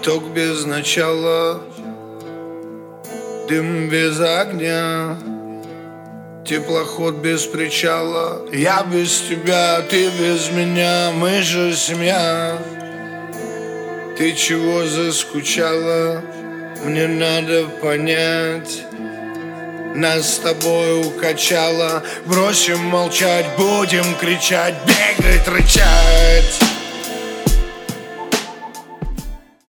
Поток без начала, дым без огня, теплоход без причала. Я без тебя, ты без меня, мы же семья. Ты чего заскучала? Мне надо понять. Нас с тобой укачало. Бросим молчать, будем кричать, бегать, рычать.